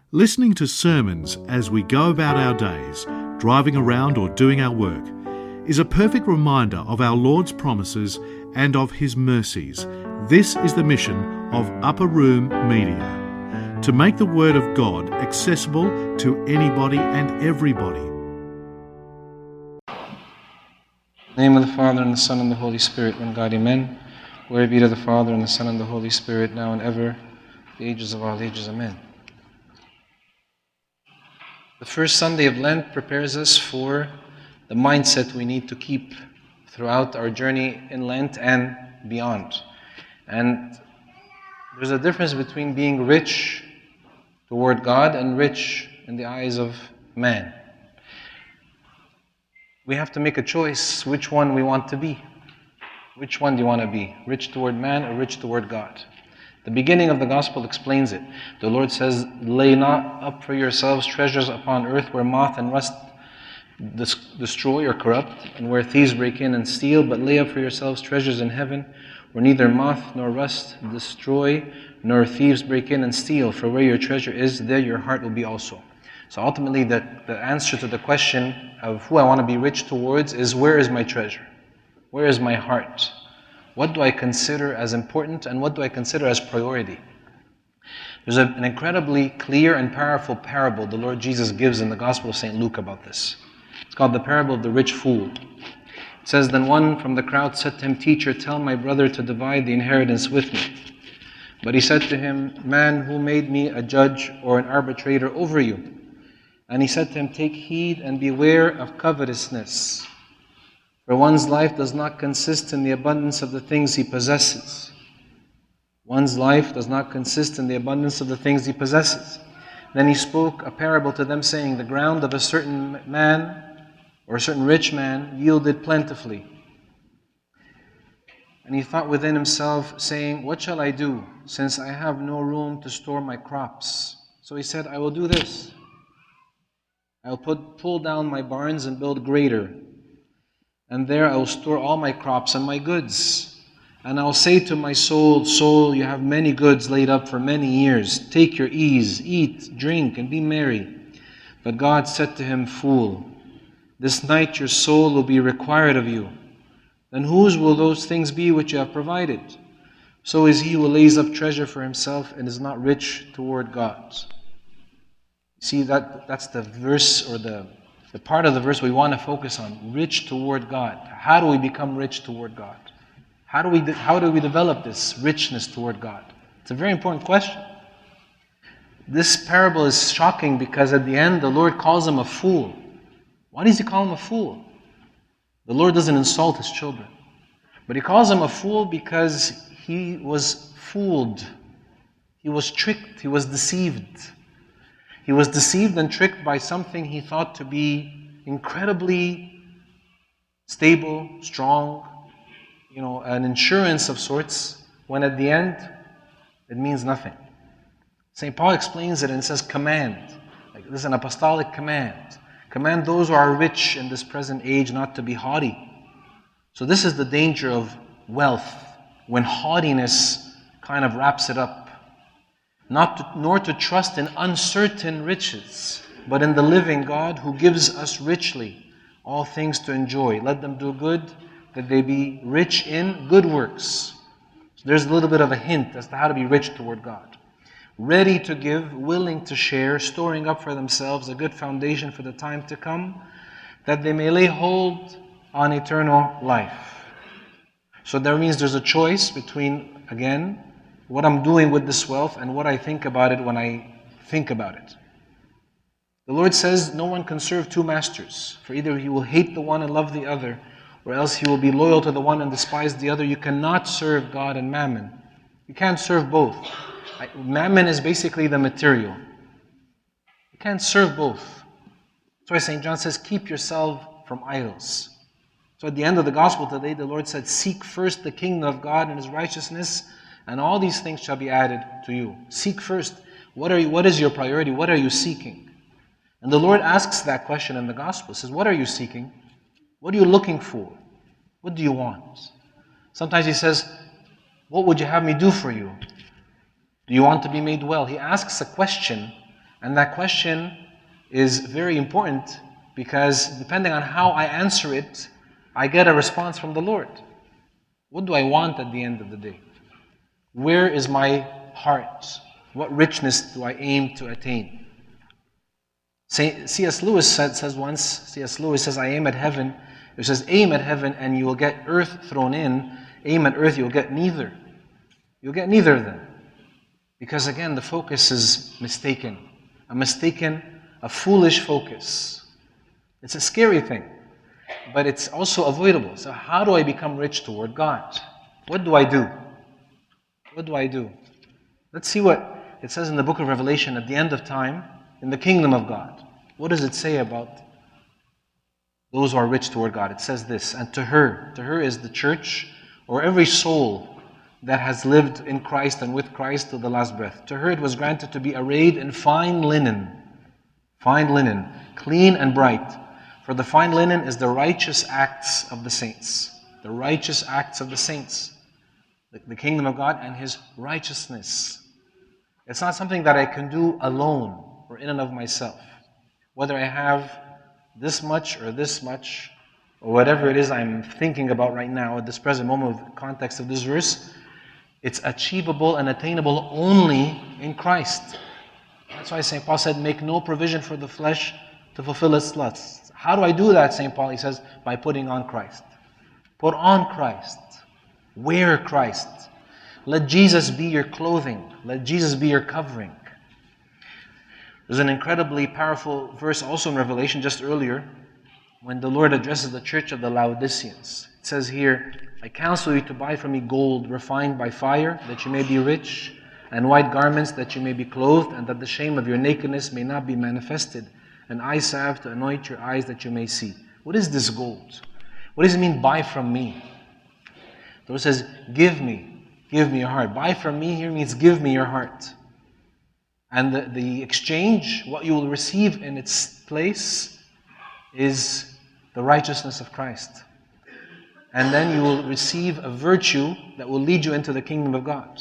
Listening to sermons as we go about our days, driving around or doing our work, is a perfect reminder of our Lord's promises and of His mercies. This is the mission of Upper Room Media, to make the Word of God accessible to anybody and everybody. In the name of the Father, and the Son, and the Holy Spirit, one God, amen. Glory be to the Father, and the Son, and the Holy Spirit, now and ever, the ages of all ages, amen. The first Sunday of Lent prepares us for the mindset we need to keep throughout our journey in Lent and beyond. And there's a difference between being rich toward God and rich in the eyes of man. We have to make a choice which one we want to be. Which one do you want to be? Rich toward man or rich toward God? The beginning of the Gospel explains it. The Lord says, "Lay not up for yourselves treasures upon earth where moth and rust destroy or corrupt, and where thieves break in and steal, but lay up for yourselves treasures in heaven where neither moth nor rust destroy, nor thieves break in and steal. For where your treasure is, there your heart will be also." So ultimately the answer to the question of who I want to be rich towards is, where is my treasure? Where is my heart? What do I consider as important and what do I consider as priority? There's an incredibly clear and powerful parable the Lord Jesus gives in the Gospel of St. Luke about this. It's called the parable of the rich fool. It says, "Then one from the crowd said to him, 'Teacher, tell my brother to divide the inheritance with me.' But he said to him, 'Man, who made me a judge or an arbitrator over you?' And he said to him, 'Take heed and beware of covetousness. For one's life does not consist in the abundance of the things he possesses.'" One's life does not consist in the abundance of the things he possesses. Then he spoke a parable to them, saying, "The ground of a certain man, or a certain rich man, yielded plentifully. And he thought within himself, saying, 'What shall I do, since I have no room to store my crops?' So he said, 'I will do this. I will pull down my barns and build greater. And there I will store all my crops and my goods. And I will say to my soul, Soul, you have many goods laid up for many years. Take your ease, eat, drink, and be merry.' But God said to him, 'Fool, this night your soul will be required of you. Then whose will those things be which you have provided? So is he who lays up treasure for himself and is not rich toward God.'" See, that's the verse, or the part of the verse we want to focus on. Rich toward God. How do we become rich toward God? How do we develop this richness toward God? It's a very important question. This parable is shocking because at the end the Lord calls him a fool. Why does he call him a fool? The Lord doesn't insult his children. But he calls him a fool because he was fooled. He was tricked. He was deceived. He was deceived and tricked by something he thought to be incredibly stable, strong, an insurance of sorts, when at the end it means nothing. St. Paul explains it and says, command. Like this is an apostolic command. Command those who are rich in this present age not to be haughty. So this is the danger of wealth, when haughtiness kind of wraps it up. Nor to trust in uncertain riches, but in the living God who gives us richly all things to enjoy. Let them do good, that they be rich in good works. So there's a little bit of a hint as to how to be rich toward God. Ready to give, willing to share, storing up for themselves a good foundation for the time to come, that they may lay hold on eternal life. So that means there's a choice between, again, what I'm doing with this wealth and what I think about it when I think about it. The Lord says no one can serve two masters, for either he will hate the one and love the other, or else he will be loyal to the one and despise the other. You cannot serve God and mammon. You can't serve both. Mammon is basically the material. You can't serve both. That's why St. John says, keep yourself from idols. So at the end of the gospel today, the Lord said, seek first the kingdom of God and his righteousness, and all these things shall be added to you. Seek first. What is your priority? What are you seeking? And the Lord asks that question in the gospel. He says, what are you seeking? What are you looking for? What do you want? Sometimes he says, what would you have me do for you? Do you want to be made well? He asks a question And that question is very important because depending on how I answer it, I get a response from the Lord. What do I want at the end of the day? Where is my heart? What richness do I aim to attain? C.S. Lewis says once, C.S. Lewis says, I aim at heaven. It says, aim at heaven and you will get earth thrown in. Aim at earth, you'll get neither. You'll get neither of them. Because again, the focus is mistaken. A foolish focus. It's a scary thing, but it's also avoidable. So how do I become rich toward God? What do I do? What do I do? Let's see what it says in the book of Revelation at the end of time, in the kingdom of God. What does it say about those who are rich toward God? It says this, and to her is the church, or every soul that has lived in Christ and with Christ till the last breath. To her it was granted to be arrayed in fine linen, clean and bright. For the fine linen is the righteous acts of the saints. The righteous acts of the saints. The kingdom of God and His righteousness. It's not something that I can do alone or in and of myself. Whether I have this much, or whatever it is I'm thinking about right now at this present moment of the context of this verse, it's achievable and attainable only in Christ. That's why St. Paul said, make no provision for the flesh to fulfill its lusts. How do I do that, St. Paul? He says, by putting on Christ. Put on Christ. Wear Christ. Let Jesus be your clothing. Let Jesus be your covering. There's an incredibly powerful verse also in Revelation just earlier when the Lord addresses the church of the Laodiceans. It says here, I counsel you to buy from me gold refined by fire, that you may be rich, and white garments, that you may be clothed, and that the shame of your nakedness may not be manifested, and eye salve to anoint your eyes, that you may see. What is this gold? What does it mean, buy from me? The Lord says, give me your heart. Buy from me here means give me your heart. And the exchange, what you will receive in its place, is the righteousness of Christ. And then you will receive a virtue that will lead you into the kingdom of God.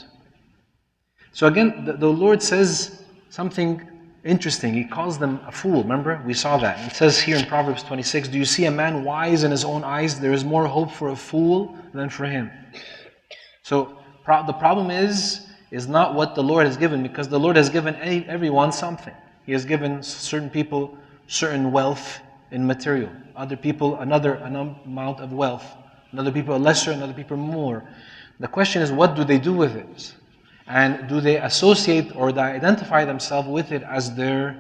So again, the Lord says something interesting. He calls them a fool. Remember? We saw that. It says here in Proverbs 26, do you see a man wise in his own eyes? There is more hope for a fool than for him. So the problem is not what the Lord has given, because the Lord has given everyone something. He has given certain people certain wealth in material. Other people another amount of wealth. Another people a lesser, another people more. The question is, what do they do with it? And do they associate or they identify themselves with it as their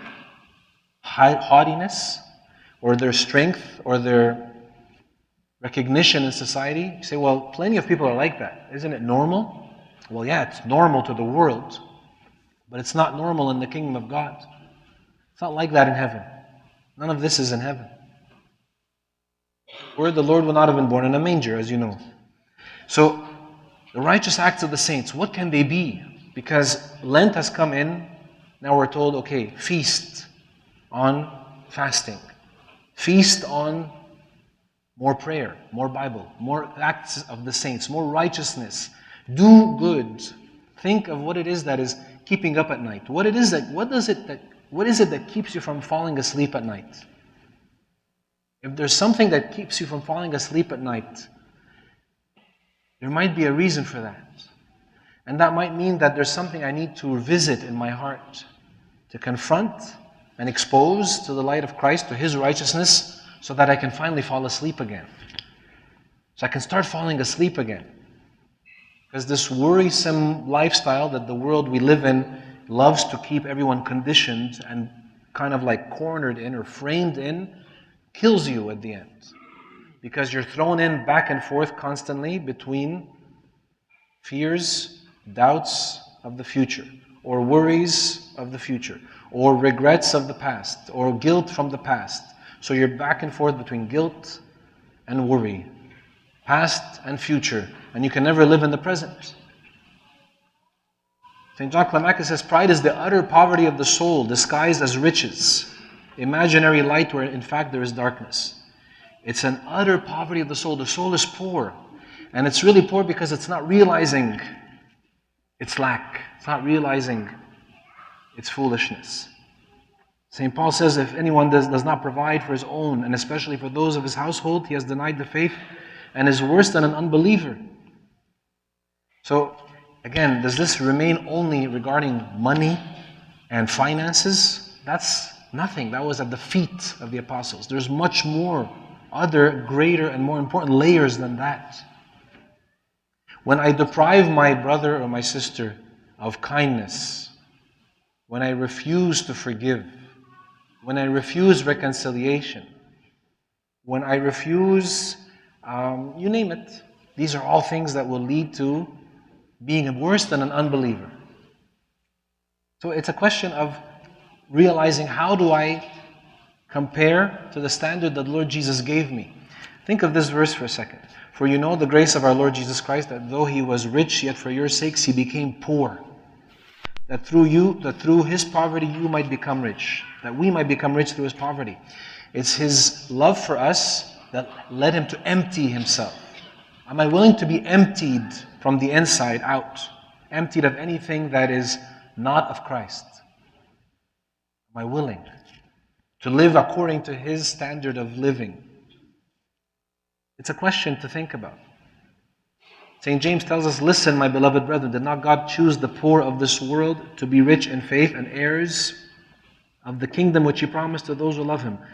haughtiness, or their strength, or their recognition in society? You say, well, plenty of people are like that. Isn't it normal? Well, yeah, it's normal to the world, but it's not normal in the kingdom of God. It's not like that in heaven. None of this is in heaven. Where the Lord will not have been born in a manger, as you know. So, the righteous acts of the saints, what can they be? Because Lent has come in, now we're told, okay, feast on fasting. Feast on more prayer, more Bible, more acts of the saints, more righteousness. Do good. Think of what it is that is keeping up at night. What is it that keeps you from falling asleep at night? If there's something that keeps you from falling asleep at night, there might be a reason for that. And that might mean that there's something I need to revisit in my heart, to confront and expose to the light of Christ, to His righteousness, so that I can finally fall asleep again. So I can start falling asleep again. Because this worrisome lifestyle that the world we live in loves to keep everyone conditioned and kind of like cornered in or framed in, kills you at the end. Because you're thrown in back and forth constantly between fears, doubts of the future, or worries of the future, or regrets of the past, or guilt from the past. So you're back and forth between guilt and worry, past and future, and you can never live in the present. St. John Climacus says, pride is the utter poverty of the soul, disguised as riches, imaginary light where in fact there is darkness. It's an utter poverty of the soul. The soul is poor. And it's really poor because it's not realizing its lack. It's not realizing it's foolishness. St. Paul says, if anyone does not provide for his own, and especially for those of his household, he has denied the faith and is worse than an unbeliever. So, again, does this remain only regarding money and finances? That's nothing. That was at the feet of the apostles. There's much more, other greater and more important layers than that. When I deprive my brother or my sister of kindness, when I refuse to forgive, when I refuse reconciliation, when I refuse, you name it, these are all things that will lead to being worse than an unbeliever. So it's a question of realizing, how do I compare to the standard that Lord Jesus gave me? Think of this verse for a second. For you know the grace of our Lord Jesus Christ, that though He was rich, yet for your sakes He became poor. That through His poverty you might become rich. That we might become rich through His poverty. It's His love for us that led Him to empty Himself. Am I willing to be emptied from the inside out? Emptied of anything that is not of Christ? Am I willing to live according to His standard of living? It's a question to think about. St. James tells us, listen, my beloved brethren, did not God choose the poor of this world to be rich in faith and heirs of the kingdom which He promised to those who love Him?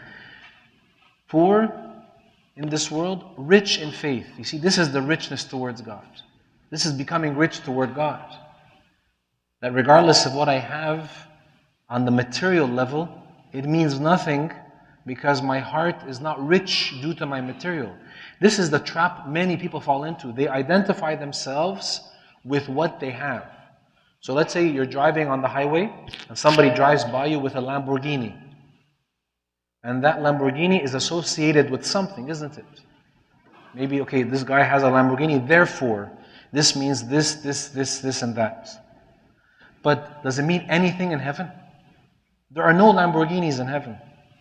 Poor in this world, rich in faith. You see, this is the richness towards God. This is becoming rich toward God. That regardless of what I have on the material level, it means nothing because my heart is not rich due to my material. This is the trap many people fall into. They identify themselves with what they have. So let's say you're driving on the highway and somebody drives by you with a Lamborghini. And that Lamborghini is associated with something, isn't it? Maybe, okay, this guy has a Lamborghini, therefore, this means this, and that. But does it mean anything in heaven? There are no Lamborghinis in heaven.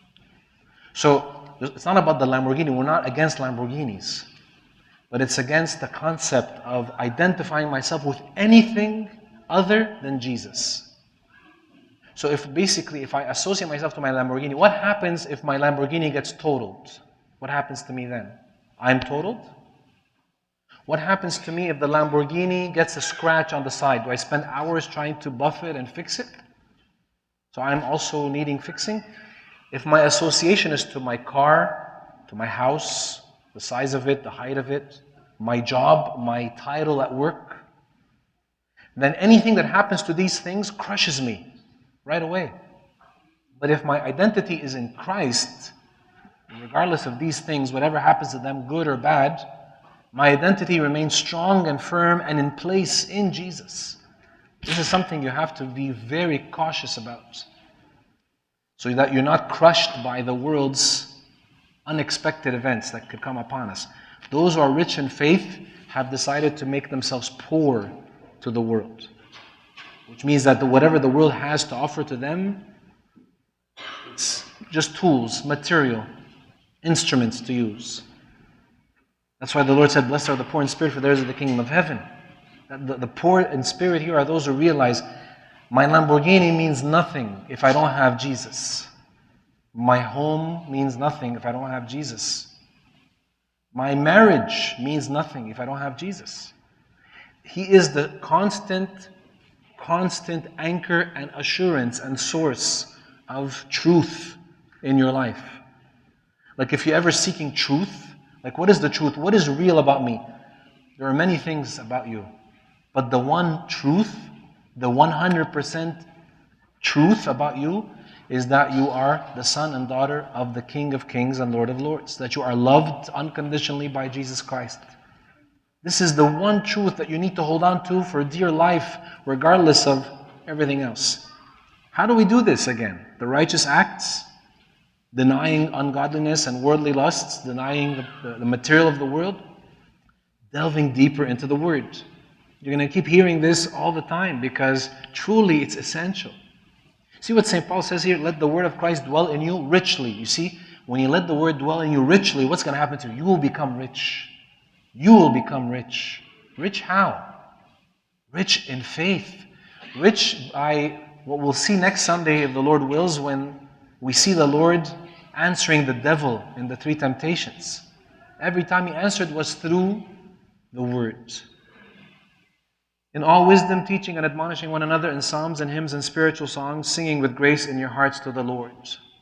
So, it's not about the Lamborghini. We're not against Lamborghinis. But it's against the concept of identifying myself with anything other than Jesus. So if I associate myself to my Lamborghini, what happens if my Lamborghini gets totaled? What happens to me then? I'm totaled? What happens to me if the Lamborghini gets a scratch on the side? Do I spend hours trying to buff it and fix it? So I'm also needing fixing? If my association is to my car, to my house, the size of it, the height of it, my job, my title at work, then anything that happens to these things crushes me right away. But if my identity is in Christ, regardless of these things, whatever happens to them, good or bad, my identity remains strong and firm and in place in Jesus. This is something you have to be very cautious about, so that you're not crushed by the world's unexpected events that could come upon us. Those who are rich in faith have decided to make themselves poor to the world, which means that whatever the world has to offer to them, it's just tools, material, instruments to use. That's why the Lord said, blessed are the poor in spirit, for theirs is the kingdom of heaven. The poor in spirit here are those who realize, my Lamborghini means nothing if I don't have Jesus. My home means nothing if I don't have Jesus. My marriage means nothing if I don't have Jesus. He is the constant anchor and assurance and source of truth in your life. Like if you're ever seeking truth, like what is the truth? What is real about me? There are many things about you. But the one truth, the 100% truth about you is that you are the son and daughter of the King of Kings and Lord of Lords. That you are loved unconditionally by Jesus Christ. This is the one truth that you need to hold on to for dear life, regardless of everything else. How do we do this again? The righteous acts, denying ungodliness and worldly lusts, denying the material of the world, delving deeper into the Word. You're going to keep hearing this all the time because truly it's essential. See what St. Paul says here? Let the word of Christ dwell in you richly. You see, when you let the word dwell in you richly, what's going to happen to you? You will become rich. You will become rich. Rich how? Rich in faith. Rich by what we'll see next Sunday, if the Lord wills, when we see the Lord answering the devil in the 3 temptations. Every time He answered was through the Word. In all wisdom, teaching and admonishing one another in psalms and hymns and spiritual songs, singing with grace in your hearts to the Lord.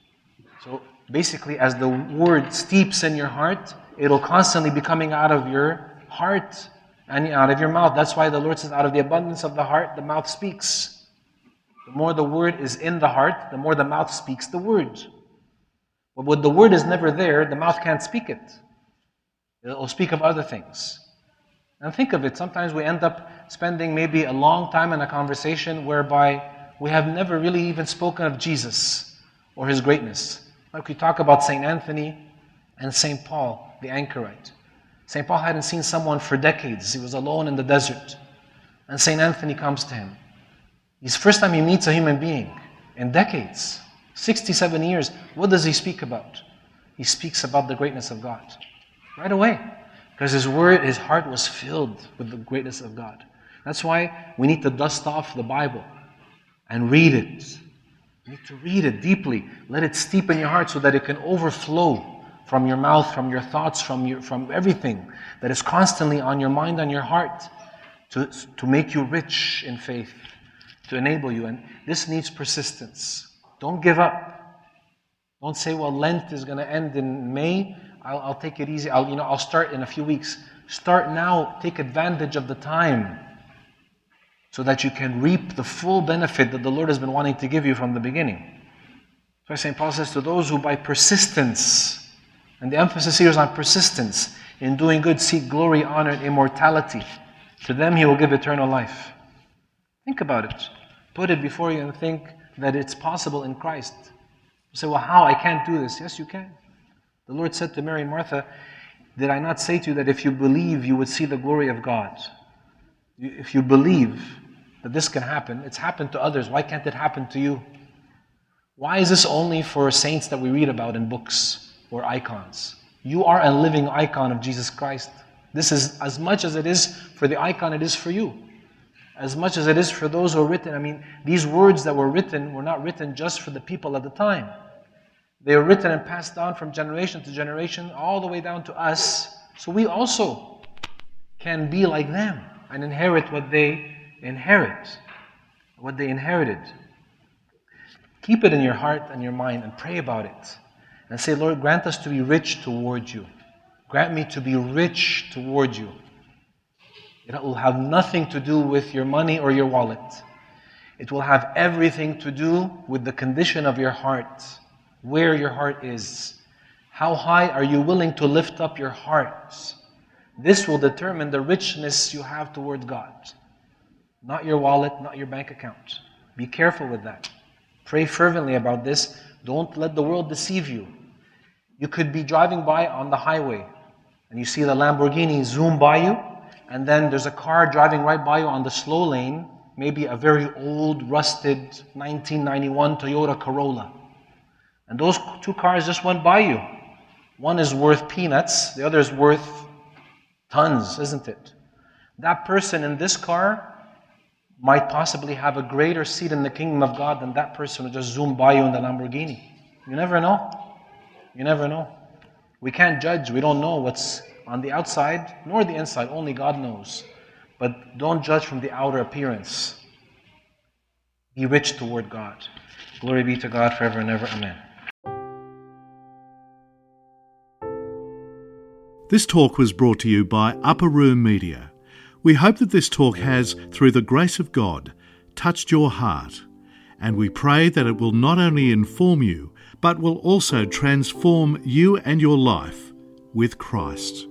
So basically, as the Word steeps in your heart, it'll constantly be coming out of your heart and out of your mouth. That's why the Lord says, out of the abundance of the heart, the mouth speaks. The more the Word is in the heart, the more the mouth speaks the Word. But when the Word is never there, the mouth can't speak it. It'll speak of other things. And think of it, sometimes we end up spending maybe a long time in a conversation whereby we have never really even spoken of Jesus or His greatness. Like we talk about St. Anthony and St. Paul, the anchorite. St. Paul hadn't seen someone for decades. He was alone in the desert. And St. Anthony comes to him. It's the first time he meets a human being in decades. 67 years. What does he speak about? He speaks about the greatness of God. Right away. Because his heart was filled with the greatness of God. That's why we need to dust off the Bible and read it. You need to read it deeply. Let it steep in your heart so that it can overflow from your mouth, from your thoughts, from everything that is constantly on your mind, on your heart, to make you rich in faith, to enable you. And this needs persistence. Don't give up. Don't say, well, Lent is going to end in May. I'll take it easy. I'll start in a few weeks. Start now. Take advantage of the time so that you can reap the full benefit that the Lord has been wanting to give you from the beginning. So St. Paul says, to those who by persistence, and the emphasis here is on persistence, in doing good seek glory, honor, and immortality, to them He will give eternal life. Think about it. Put it before you and think that it's possible in Christ. You say, well, how? I can't do this. Yes, you can. The Lord said to Mary and Martha, did I not say to you that if you believe, you would see the glory of God? If you believe that this can happen, it's happened to others. Why can't it happen to you? Why is this only for saints that we read about in books or icons? You are a living icon of Jesus Christ. This is as much as it is for the icon, it is for you. As much as it is for those who are written. These words that were written were not written just for the people at the time. They were written and passed down from generation to generation, all the way down to us. So we also can be like them and inherit what they inherited. Keep it in your heart and your mind and pray about it. And say, Lord, grant us to be rich toward you. Grant me to be rich toward you. It will have nothing to do with your money or your wallet. It will have everything to do with the condition of your heart. Where your heart is. How high are you willing to lift up your heart? This will determine the richness you have toward God. Not your wallet, not your bank account. Be careful with that. Pray fervently about this. Don't let the world deceive you. You could be driving by on the highway and you see the Lamborghini zoom by you, and then there's a car driving right by you on the slow lane, maybe a very old, rusted 1991 Toyota Corolla. And those two cars just went by you. One is worth peanuts, the other is worth tons, isn't it? That person in this car might possibly have a greater seat in the kingdom of God than that person who just zoomed by you in the Lamborghini. You never know. You never know. We can't judge. We don't know what's on the outside nor the inside. Only God knows. But don't judge from the outer appearance. Be rich toward God. Glory be to God forever and ever. Amen. This talk was brought to you by Upper Room Media. We hope that this talk has, through the grace of God, touched your heart, and we pray that it will not only inform you, but will also transform you and your life with Christ.